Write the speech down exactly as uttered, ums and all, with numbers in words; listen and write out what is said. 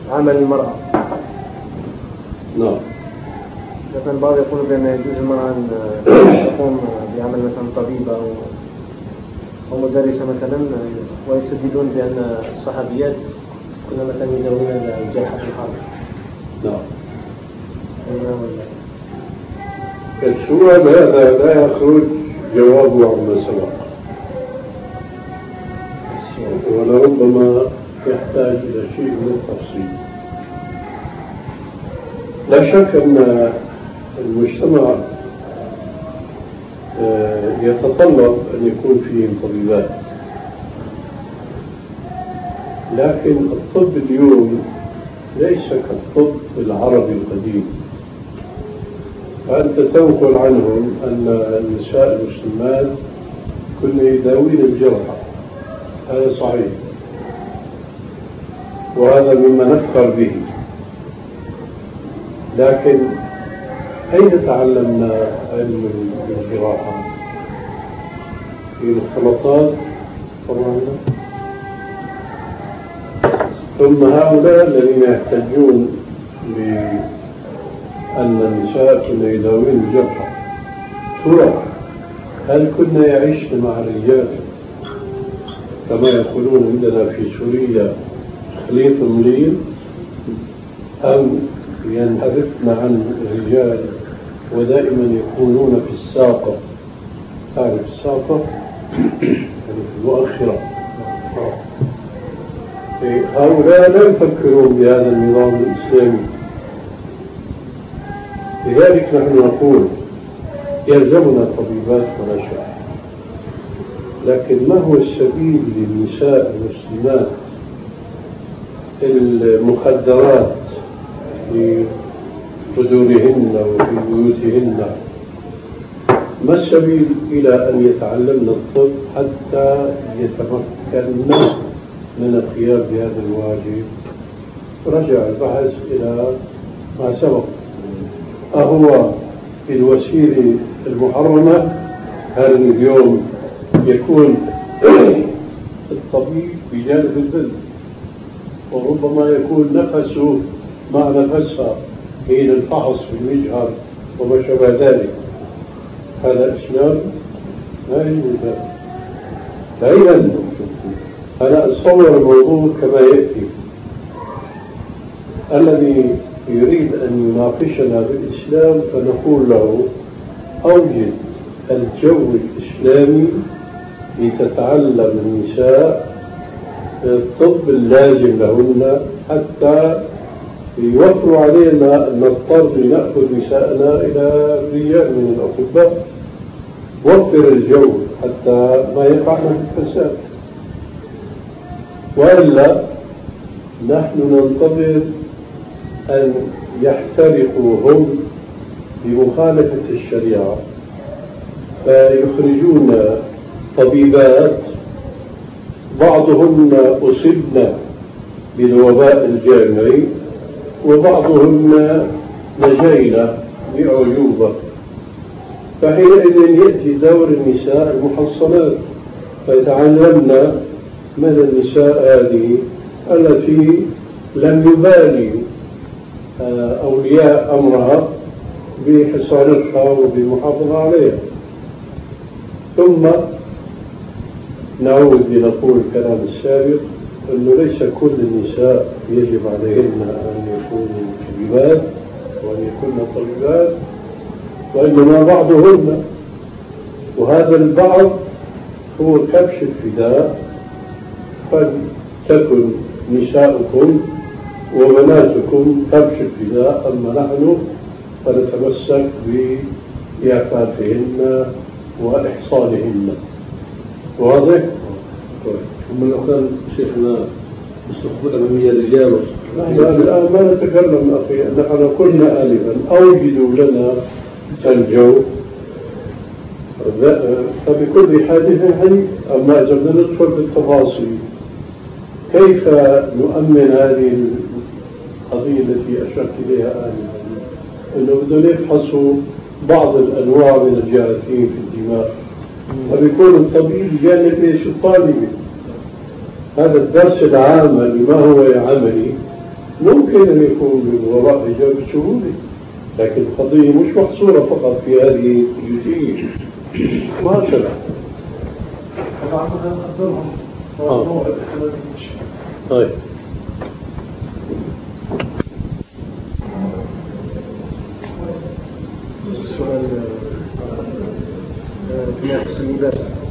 عمل المرأة. نعم. مثلا البعض يقول بأن يجوز المرأة أن تقوم بعمل مثلا طبيبة أو أو مدرسة مثلا، ويستدلون بأن الصحابيات كنا مثلا يداوين الجرحى في الحرب. نعم. السؤال هذا لا يخرج جوابه عما سبق، ولربما يحتاج إلى شيء من التفصيل. لا شك أن المجتمع يتطلب أن يكون فيه طبيبات، لكن الطب اليوم ليس كالطب العربي القديم. فأنت تنقل عنهم أن النساء المسلمات كن يداوين الجرحى، هذا صحيح، وهذا مما نفخر به، لكن أين تعلمنا علم الجراحة؟ في المختلطات طبعا. ثم هؤلاء الذين يحتجون بأن النساء كن يداوين الجرحى، ترى هل كنا يعيشن مع الرجال كما يقولون عندنا في سوريا خليط مليل، أو ينحرفن عن الرجال ودائما يكونون في الساقة؟ تعرف الساقة؟ يعني في المؤخرة. هؤلاء لا يفكرون بهذا النظام الإسلامي. لذلك نحن نقول يلزمنا الطبيبات ولا شك، لكن ما هو السبيل للنساء المسلمات المخدرات في صدورهن وفي بيوتهن؟ ما السبيل إلى أن يتعلمن الطب حتى يتمكن من القيام بهذا الواجب؟ رجع البحث إلى ما سبق، أهو الوسيلة المحرمة؟ هل اليوم يكون الطبيب بجانب البنت، وربما يكون نفسه مع نفسها حين الفحص في المجهر وما شابه ذلك؟ هذا إسلام؟ لا يوجد. فإذا أنا أتصور الموضوع كما يأتي: الذي يريد أن يناقشنا بالإسلام فنقول له أوجد الجو الإسلامي لتتعلم النساء الطب اللازم لهن، حتى يوفروا علينا أن نضطر لنأخذ نساءنا إلى رجال من الأطباء. وفر الجو حتى ما يقعنا في الفساد، وإلا نحن ننتظر أن يحترقوا هم بمخالفة الشريعة فيخرجون طبيبات بعضهن أصبن بالوباء الجامعي وبعضهن نجين بأعجوبة، فحينئذ يأتي دور النساء المحصنات فيتعلمن من النساء هذه التي لم يبالي أولياء أمرها بحصانتها وبمحافظة عليها. ثم نعود لنقول الكلام السابق أنه ليس كل النساء يجب عليهن أن يكونوا طبيبات وأن يكون طبيبات، وإنما بعضهن، وهذا البعض هو كبش الفداء. فلتكن نساؤكم وبناتكم كبش الفداء، أما نحن فنتمسك بإعفافهن وإحصانهن. واضح؟ ثم لو كان شيخنا مستقبل أمامية الرجال الآن ما نتكلم أخي، نحن قلنا آلفا أوجدوا لنا الجو، فبكل حادث حديث. أما إذا بدنا ندخل بالتفاصيل كيف نؤمن هذه القضية التي أشرت إليها آنفا، أنه بدنا يفحصوا بعض الأنواع من الجراثيم في الدماغ، فبيكون الطبيب جانب ايش؟ الطالب. هذا الدرس العام اللي ما هو عملي ممكن أن يكون من وراء حجاب الشهودي، لكن القضية مش محصورة فقط في هذه الجزئية. ما شرع طبعا مثلا نقدرهم آه. طيب السؤال في نفس اللباس